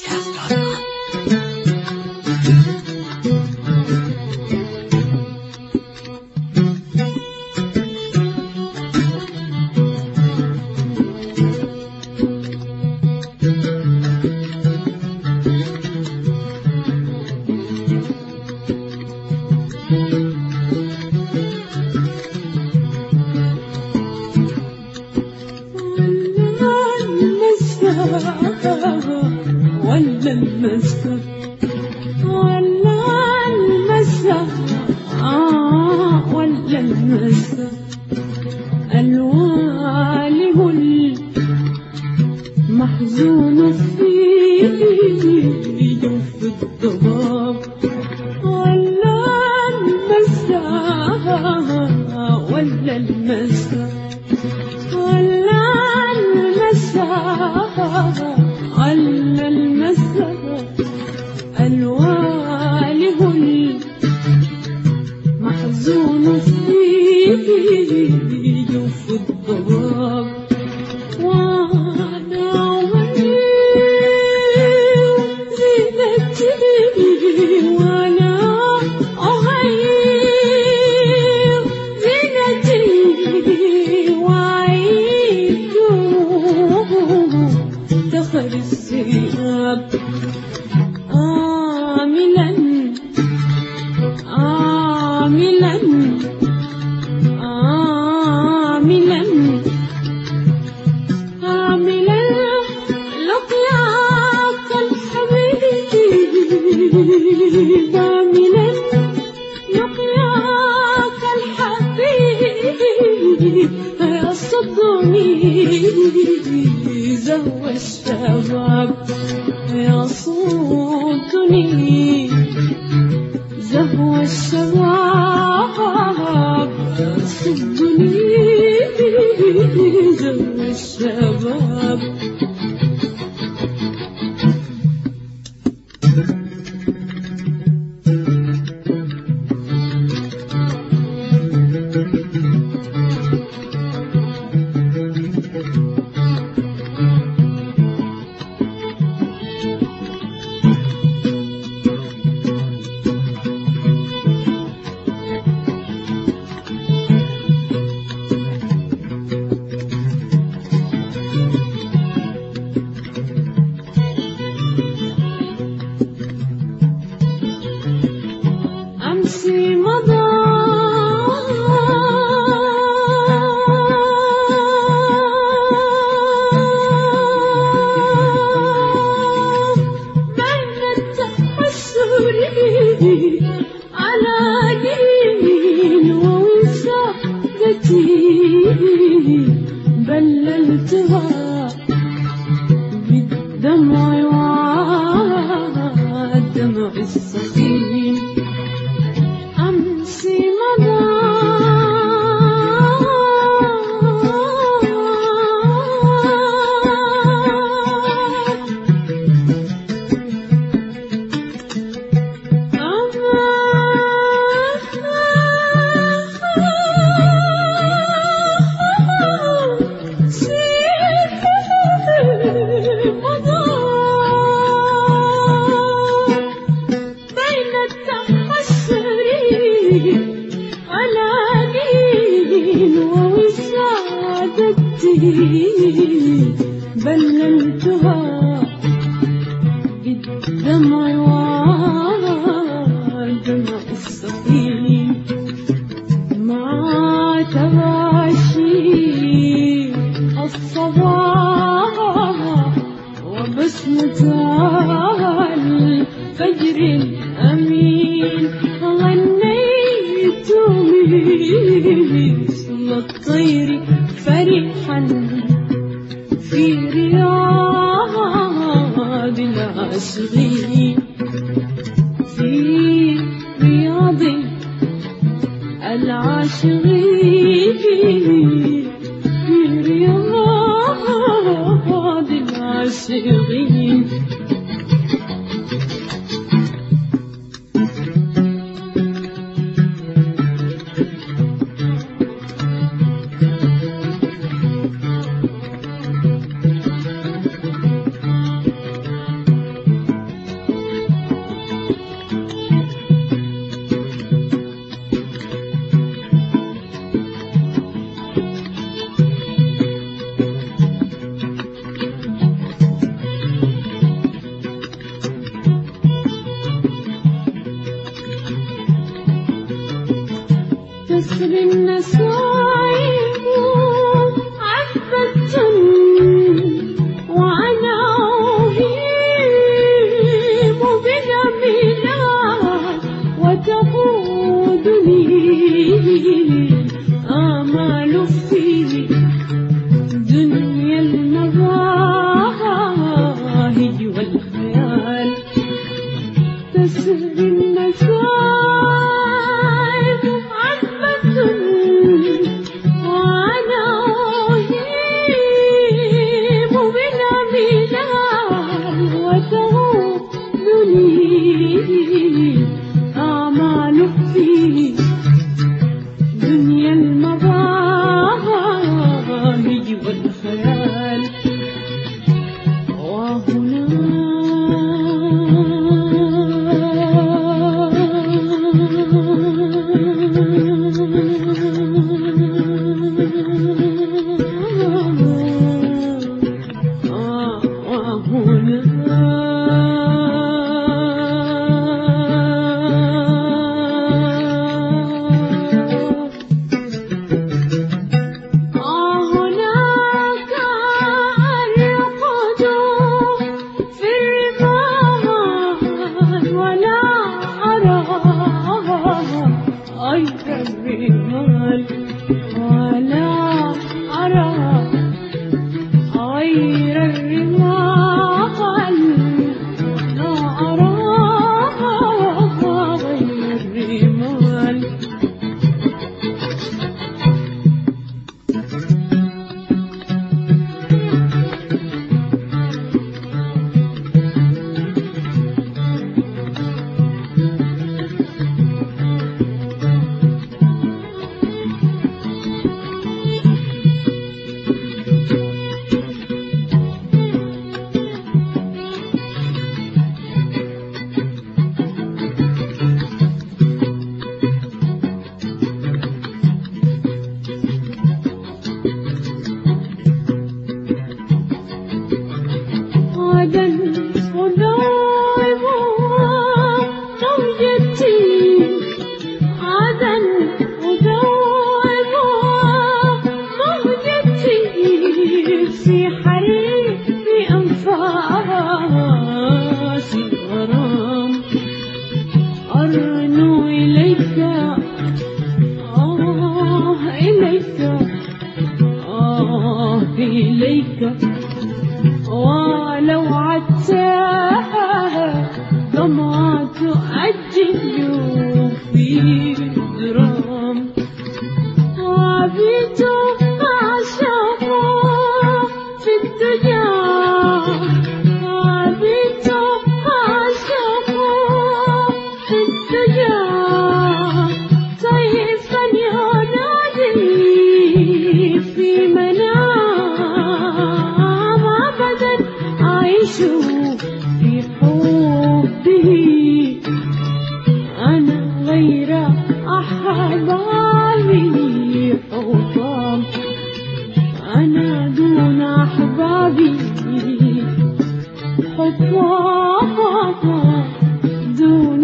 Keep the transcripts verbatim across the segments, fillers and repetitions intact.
بودكاست دوت كوم. ولا المسا ولا المسا آه ولا المسا الوالم المحزون فيه جوف الضباب ولا المسا ولا المسا ولا المسا على المسا الواله المحزون فيه جوف الضباب وانا اغير زينتي وانا اغير زينتي واعيد دخل الثياب عاملا عاملا عاملا عاملا لقياك الحبيب عاملا لقياك الحبيب يصدني زهو الشباب يصدني زهو الشباب يصدني زهو الشباب أمسي مضى بين التحسر على دين ووسادتي بللتها بالدمع والدمع السخين أمسي مضى بين التحسر على دين ووسادتي بللتها بالدمع والدمع السخين مع تباشي الصباح وبسمة الفجر الأمين غنيت مثل الطير فرحا في رياض العاشقين في رياض العاشقين في رياض العاشقين غدا أداوم موجتي غدا أداوم موجتي في حريق أنفاس الغرام أرنو إليك آه إليك آه إليك ولو عدتها ضمعت أجل في درام وبيت أعشق في الدنيا وبيت أعشق في الدنيا سيفا ينادي في منام أبدا أعيش في حبه أنا غير أحبابي حطام أنا دون أحبابي حطام دون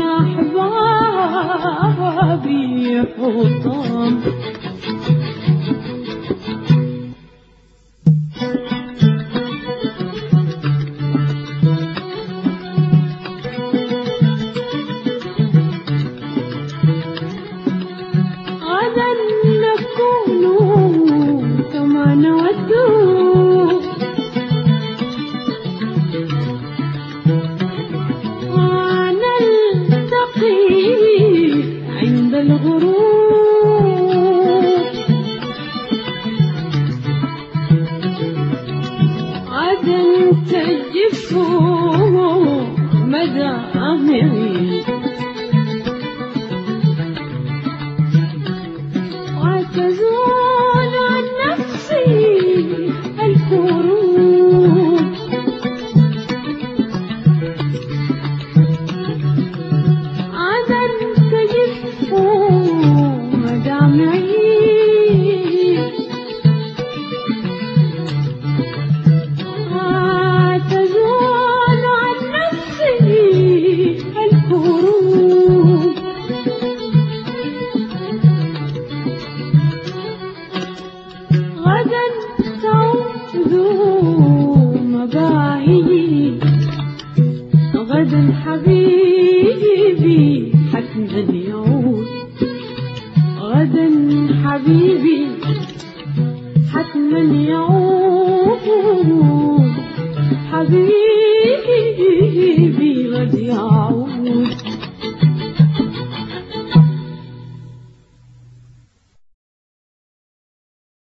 أحبابي حطام غدا نكون كما نود ونلتقي عند الغروب غدا تجف مدى أمري وتزول عن نفسي الكروب غدا تجف مدامعي وتزول عن نفسي الكروب غدا تعود مباهي غدا حبيبي حتما يعود غدا حبيبي حتما يعود حبيبي غدا يعود